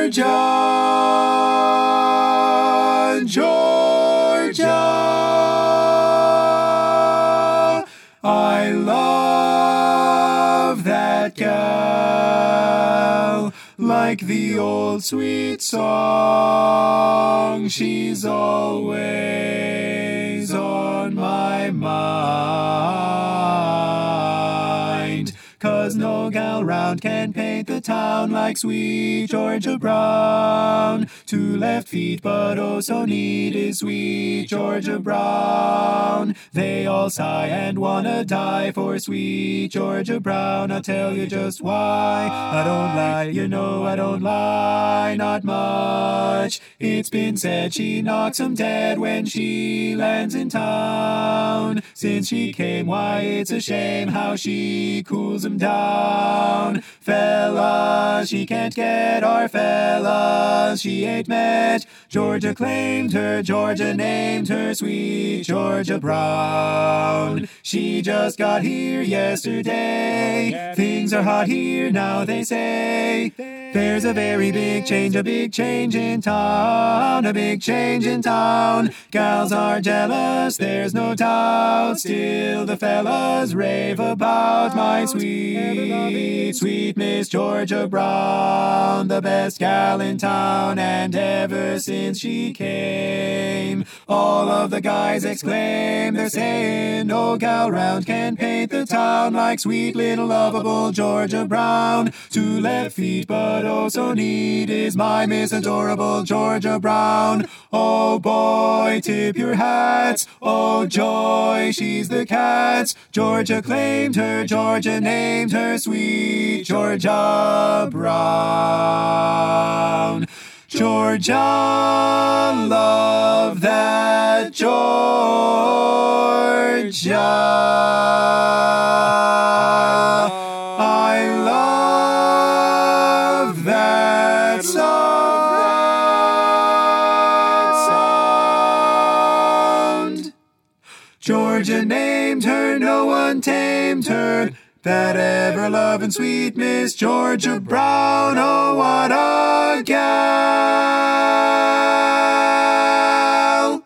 Georgia, Georgia, I love that gal. Like the old sweet song, she's always on my mind. 'Cause no gal round can paint the town like sweet Georgia Brown. 2 left feet, but oh so neat is sweet Georgia Brown. They all sigh and wanna die for sweet Georgia Brown. I'll tell you just why. I don't lie, you know I don't lie, not much. It's been said she knocks 'em dead when she lands in town. Since she came, why it's a shame how she cools 'em down. Fellas, she can't get our fellas she ain't met. Georgia claimed her, Georgia named her sweet Georgia Brown. She just got here yesterday. Things are hot here now, they say. There's a very big change in town, a big change in town. Gals are jealous, there's no doubt. Still the fellas rave about my sweet, sweet Miss Georgia Brown. The best gal in town, and ever since she came, all of the guys exclaim. They're saying no gal round can paint the town like sweet little lovable Georgia Brown. 2 left feet, but oh so neat is my Miss adorable Georgia Brown. Oh boy, tip your hats, oh joy, she's the cat's. Georgia claimed her, Georgia named her sweet Georgia Brown. Georgia, love that Georgia. I love that sound. Georgia named her, no one tamed her. That ever-loving sweet Miss Georgia Brown. Oh, what a gal!